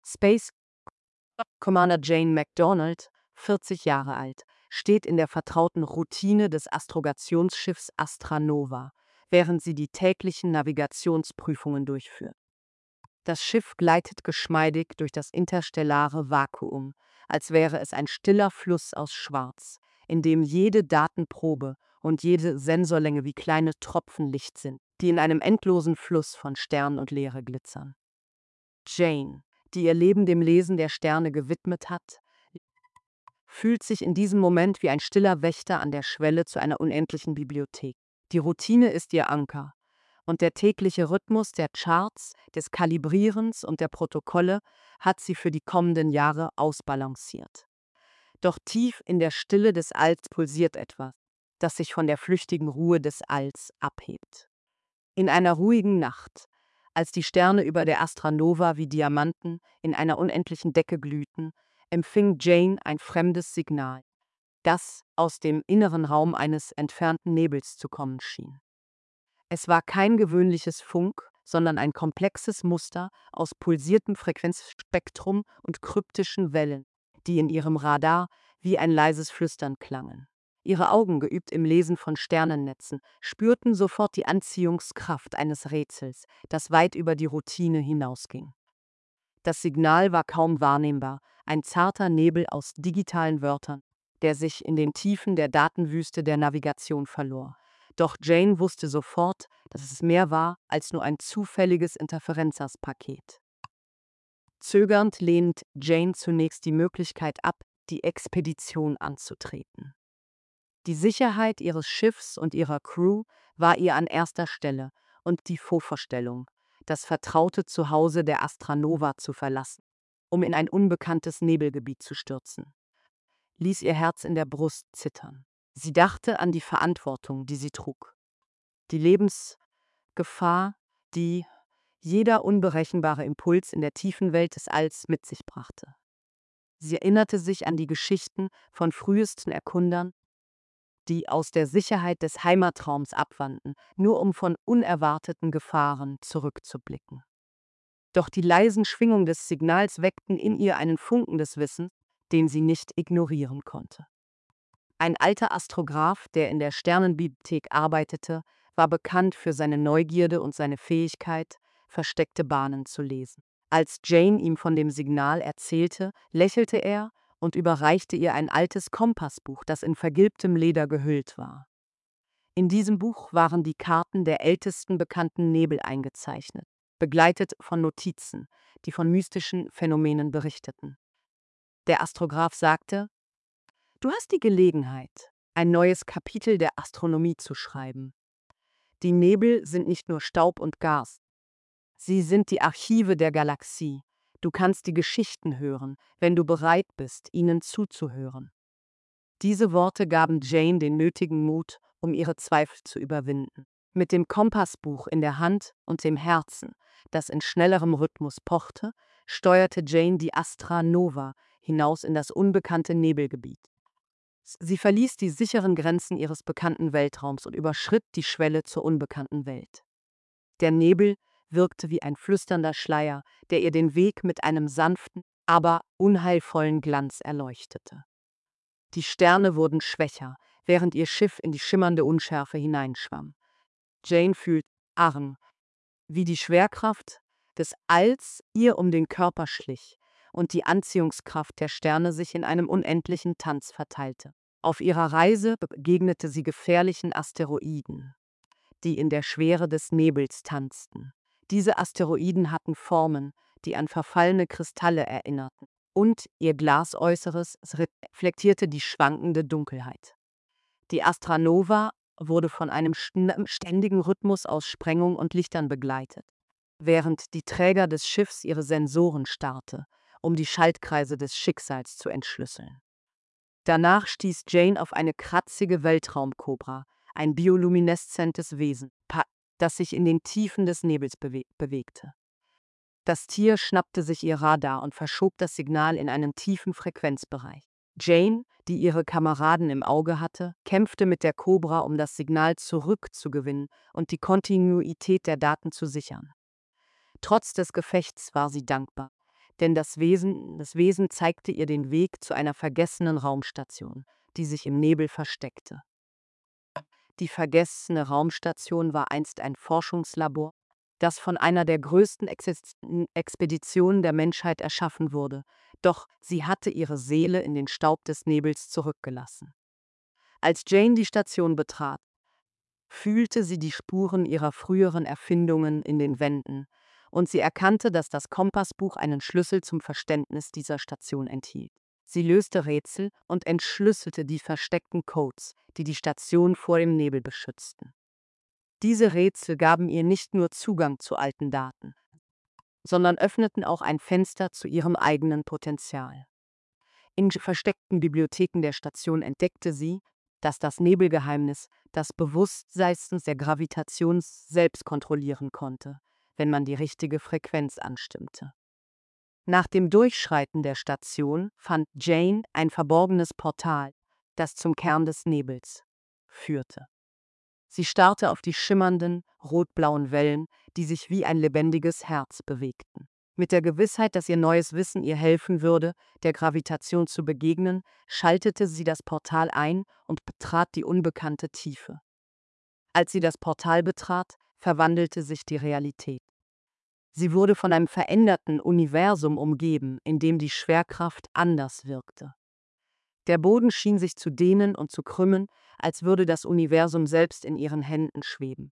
Space Commander Jane McDonald, 40 Jahre alt, steht in der vertrauten Routine des Astrogationsschiffs Astra Nova, während sie die täglichen Navigationsprüfungen durchführt. Das Schiff gleitet geschmeidig durch das interstellare Vakuum, als wäre es ein stiller Fluss aus Schwarz, in dem jede Datenprobe und jede Sensorlänge wie kleine Tropfen Licht sind, die in einem endlosen Fluss von Stern und Leere glitzern. Jane, die ihr Leben dem Lesen der Sterne gewidmet hat, fühlt sich in diesem Moment wie ein stiller Wächter an der Schwelle zu einer unendlichen Bibliothek. Die Routine ist ihr Anker, und der tägliche Rhythmus der Charts, des Kalibrierens und der Protokolle hat sie für die kommenden Jahre ausbalanciert. Doch tief in der Stille des Alls pulsiert etwas, das sich von der flüchtigen Ruhe des Alls abhebt. In einer ruhigen Nacht, als die Sterne über der Astra Nova wie Diamanten in einer unendlichen Decke glühten, empfing Jane ein fremdes Signal, das aus dem inneren Raum eines entfernten Nebels zu kommen schien. Es war kein gewöhnliches Funk, sondern ein komplexes Muster aus pulsiertem Frequenzspektrum und kryptischen Wellen, die in ihrem Radar wie ein leises Flüstern klangen. Ihre Augen, geübt im Lesen von Sternennetzen, spürten sofort die Anziehungskraft eines Rätsels, das weit über die Routine hinausging. Das Signal war kaum wahrnehmbar, ein zarter Nebel aus digitalen Wörtern, der sich in den Tiefen der Datenwüste der Navigation verlor. Doch Jane wusste sofort, dass es mehr war als nur ein zufälliges Interferenzers-Paket. Zögernd lehnt Jane zunächst die Möglichkeit ab, die Expedition anzutreten. Die Sicherheit ihres Schiffs und ihrer Crew war ihr an erster Stelle und die Vorstellung, das vertraute Zuhause der Astra Nova zu verlassen, um in ein unbekanntes Nebelgebiet zu stürzen, ließ ihr Herz in der Brust zittern. Sie dachte an die Verantwortung, die sie trug. Die Lebensgefahr, die jeder unberechenbare Impuls in der tiefen Welt des Alls mit sich brachte. Sie erinnerte sich an die Geschichten von frühesten Erkundern, die aus der Sicherheit des Heimatraums abwandten, nur um von unerwarteten Gefahren zurückzublicken. Doch die leisen Schwingungen des Signals weckten in ihr einen Funken des Wissens, den sie nicht ignorieren konnte. Ein alter Astrograph, der in der Sternenbibliothek arbeitete, war bekannt für seine Neugierde und seine Fähigkeit, versteckte Bahnen zu lesen. Als Jane ihm von dem Signal erzählte, lächelte er und überreichte ihr ein altes Kompassbuch, das in vergilbtem Leder gehüllt war. In diesem Buch waren die Karten der ältesten bekannten Nebel eingezeichnet, begleitet von Notizen, die von mystischen Phänomenen berichteten. Der Astrograph sagte: „Du hast die Gelegenheit, ein neues Kapitel der Astronomie zu schreiben. Die Nebel sind nicht nur Staub und Gas. Sie sind die Archive der Galaxie. Du kannst die Geschichten hören, wenn du bereit bist, ihnen zuzuhören." Diese Worte gaben Jane den nötigen Mut, um ihre Zweifel zu überwinden. Mit dem Kompassbuch in der Hand und dem Herzen, das in schnellerem Rhythmus pochte, steuerte Jane die Astra Nova hinaus in das unbekannte Nebelgebiet. Sie verließ die sicheren Grenzen ihres bekannten Weltraums und überschritt die Schwelle zur unbekannten Welt. Der Nebel wirkte wie ein flüsternder Schleier, der ihr den Weg mit einem sanften, aber unheilvollen Glanz erleuchtete. Die Sterne wurden schwächer, während ihr Schiff in die schimmernde Unschärfe hineinschwamm. Jane fühlte Arm, wie die Schwerkraft des Alls ihr um den Körper schlich und die Anziehungskraft der Sterne sich in einem unendlichen Tanz verteilte. Auf ihrer Reise begegnete sie gefährlichen Asteroiden, die in der Schwere des Nebels tanzten. Diese Asteroiden hatten Formen, die an verfallene Kristalle erinnerten, und ihr Glasäußeres reflektierte die schwankende Dunkelheit. Die Astra Nova wurde von einem ständigen Rhythmus aus Sprengung und Lichtern begleitet, während die Träger des Schiffs ihre Sensoren starrte, um die Schaltkreise des Schicksals zu entschlüsseln. Danach stieß Jane auf eine kratzige Weltraumkobra, ein biolumineszentes Wesen, das sich in den Tiefen des Nebels bewegte. Das Tier schnappte sich ihr Radar und verschob das Signal in einen tiefen Frequenzbereich. Jane, die ihre Kameraden im Auge hatte, kämpfte mit der Kobra, um das Signal zurückzugewinnen und die Kontinuität der Daten zu sichern. Trotz des Gefechts war sie dankbar, denn das Wesen zeigte ihr den Weg zu einer vergessenen Raumstation, die sich im Nebel versteckte. Die vergessene Raumstation war einst ein Forschungslabor, das von einer der größten Expeditionen der Menschheit erschaffen wurde, doch sie hatte ihre Seele in den Staub des Nebels zurückgelassen. Als Jane die Station betrat, fühlte sie die Spuren ihrer früheren Erfindungen in den Wänden, und sie erkannte, dass das Kompassbuch einen Schlüssel zum Verständnis dieser Station enthielt. Sie löste Rätsel und entschlüsselte die versteckten Codes, die die Station vor dem Nebel beschützten. Diese Rätsel gaben ihr nicht nur Zugang zu alten Daten, sondern öffneten auch ein Fenster zu ihrem eigenen Potenzial. In versteckten Bibliotheken der Station entdeckte sie, dass das Nebelgeheimnis das Bewusstsein der Gravitation selbst kontrollieren konnte, wenn man die richtige Frequenz anstimmte. Nach dem Durchschreiten der Station fand Jane ein verborgenes Portal, das zum Kern des Nebels führte. Sie starrte auf die schimmernden, rot-blauen Wellen, die sich wie ein lebendiges Herz bewegten. Mit der Gewissheit, dass ihr neues Wissen ihr helfen würde, der Gravitation zu begegnen, schaltete sie das Portal ein und betrat die unbekannte Tiefe. Als sie das Portal betrat, verwandelte sich die Realität. Sie wurde von einem veränderten Universum umgeben, in dem die Schwerkraft anders wirkte. Der Boden schien sich zu dehnen und zu krümmen, als würde das Universum selbst in ihren Händen schweben.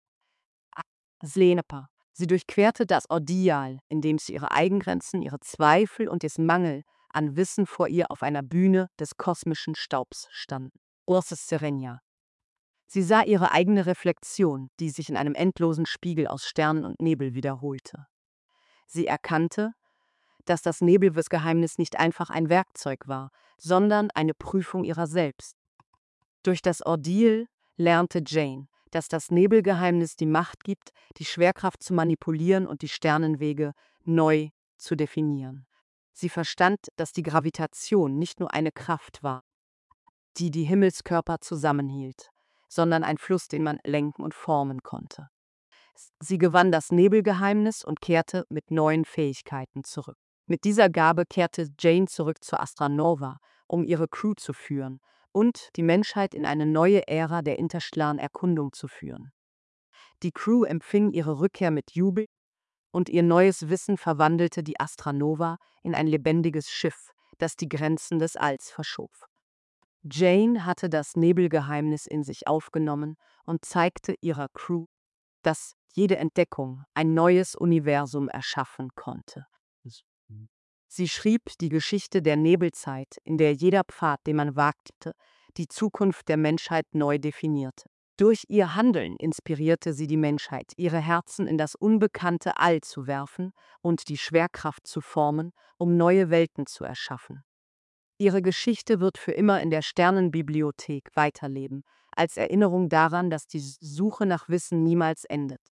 Sie durchquerte das Ordeal, indem sie ihre Eigengrenzen, ihre Zweifel und den Mangel an Wissen vor ihr auf einer Bühne des kosmischen Staubs standen. Ursus Serenia. Sie sah ihre eigene Reflexion, die sich in einem endlosen Spiegel aus Sternen und Nebel wiederholte. Sie erkannte, dass das Nebelgeheimnis nicht einfach ein Werkzeug war, sondern eine Prüfung ihrer selbst. Durch das Ordeal lernte Jane, dass das Nebelgeheimnis die Macht gibt, die Schwerkraft zu manipulieren und die Sternenwege neu zu definieren. Sie verstand, dass die Gravitation nicht nur eine Kraft war, die die Himmelskörper zusammenhielt, sondern ein Fluss, den man lenken und formen konnte. Sie gewann das Nebelgeheimnis und kehrte mit neuen Fähigkeiten zurück. Mit dieser Gabe kehrte Jane zurück zur Astranova, um ihre Crew zu führen und die Menschheit in eine neue Ära der interstellaren Erkundung zu führen. Die Crew empfing ihre Rückkehr mit Jubel und ihr neues Wissen verwandelte die Astranova in ein lebendiges Schiff, das die Grenzen des Alls verschob. Jane hatte das Nebelgeheimnis in sich aufgenommen und zeigte ihrer Crew, dass jede Entdeckung ein neues Universum erschaffen konnte. Sie schrieb die Geschichte der Nebelzeit, in der jeder Pfad, den man wagte, die Zukunft der Menschheit neu definierte. Durch ihr Handeln inspirierte sie die Menschheit, ihre Herzen in das unbekannte All zu werfen und die Schwerkraft zu formen, um neue Welten zu erschaffen. Ihre Geschichte wird für immer in der Sternenbibliothek weiterleben, als Erinnerung daran, dass die Suche nach Wissen niemals endet.